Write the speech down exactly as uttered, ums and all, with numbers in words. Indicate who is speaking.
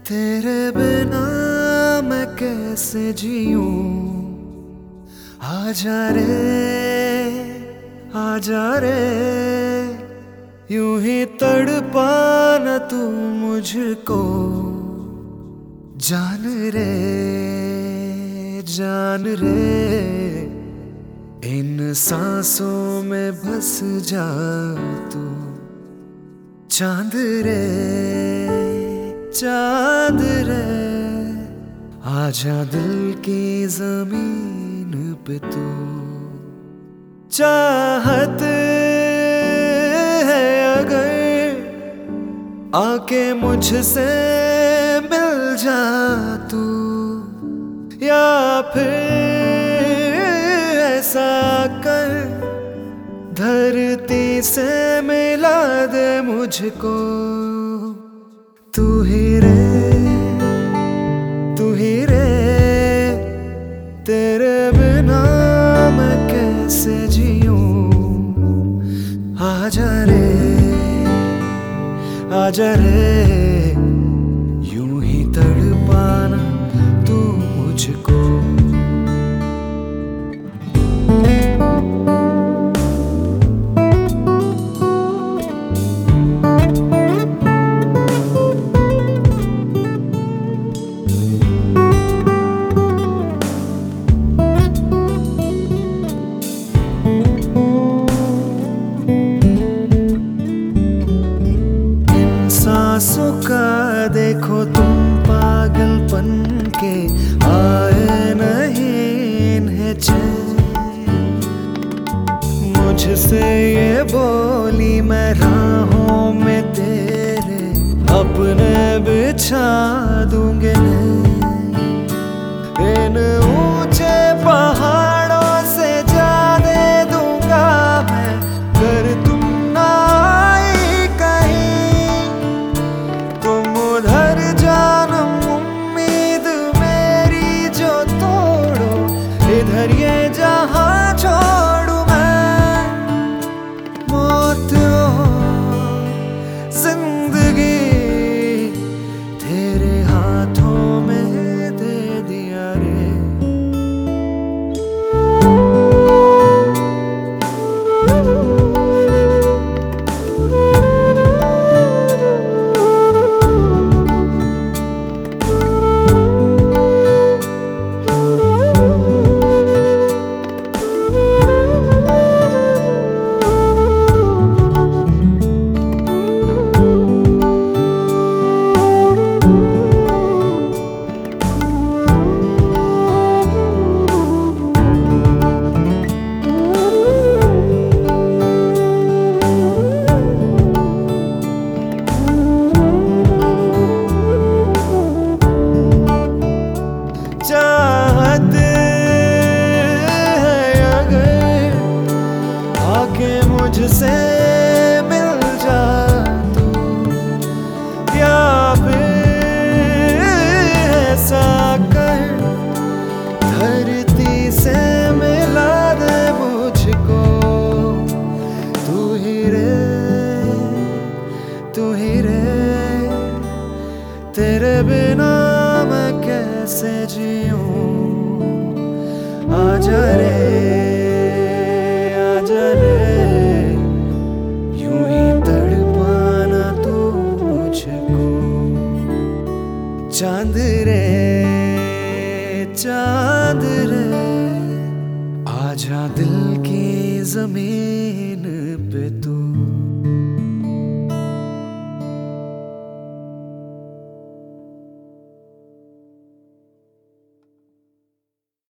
Speaker 1: तेरे बिना मैं कैसे जीऊं। आजा रे आजा रे, यूं ही तड़पाना तू मुझको। जान रे जान रे, इन सांसों में बस जा तू। चांद रे चांद रे, आजा दिल की जमीन पे तू। चाहत है अगर आके मुझसे मिल जा तू, या फिर ऐसा कर धरती से मिला दे मुझको। तू ही रे तू ही रे, तेरे बिना मैं कैसे जीऊं। आजा रे आजा रे, यूं ही तड़पाना तू मुझको। सांसों का देखो तुम पागलपन के, आए नहीं इन्हें चैन। मुझसे ये बोली मैं राहों में तेरे अपने बिछा दूंगे। इन ऊंचे पहाड़ों से जा दे दूंगा मैं, कर तुम इधर ये जहां छोड़ू मैं। मौत हो जिंदगी तेरे हाथों में दे दिया रे। चाहत है अगर आके मुझसे मिल जा तू, या फिर ऐसा कर धरती से मिला दे मुझको। तू ही रे तू ही रे, तेरे बिना मैं कैसे जीऊं। आजा रे आजा रे, यूं ही तड़पाना तू मुझको। चांद रे चांद रे, आजा दिल की जमीन पे